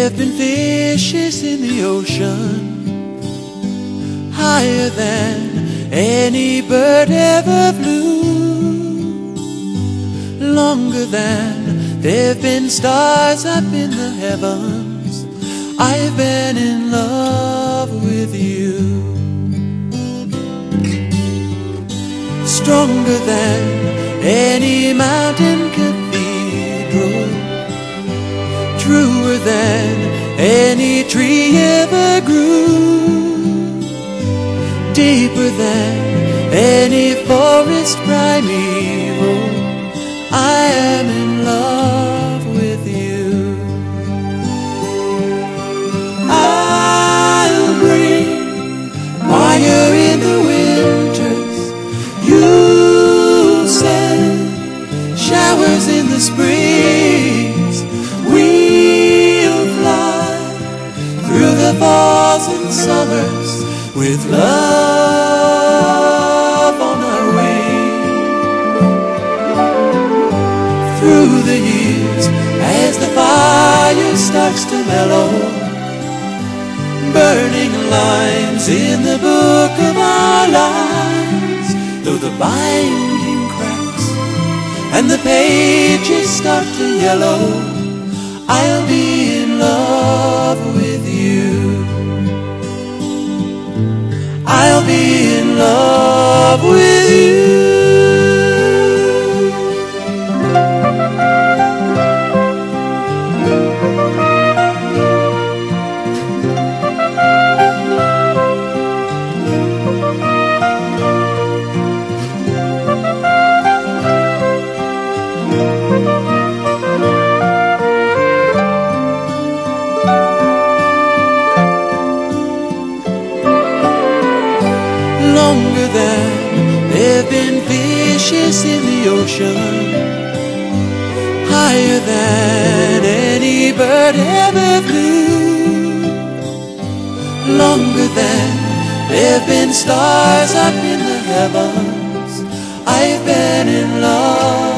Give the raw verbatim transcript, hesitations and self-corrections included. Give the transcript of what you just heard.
There've been fishes in the ocean, higher than any bird ever flew, longer than there've been stars up in the heavens. I've been in love with you. Stronger than any mountain cathedral, truer than any tree ever grew, deeper than any forest primeval. I am in love with you. I'll bring fire in the winters, you'll send showers in the springs. We'll fly through the falls and summers with love on our wings. Through the years, as the fire starts to mellow, burning lines in the book of our lives. Though the binding cracks and the pages start to yellow, I'll be in love with you. I'll be in love with you. Longer than there've been fishes in the ocean, higher than any bird ever flew, longer than there've been stars up in the heavens. I've been in love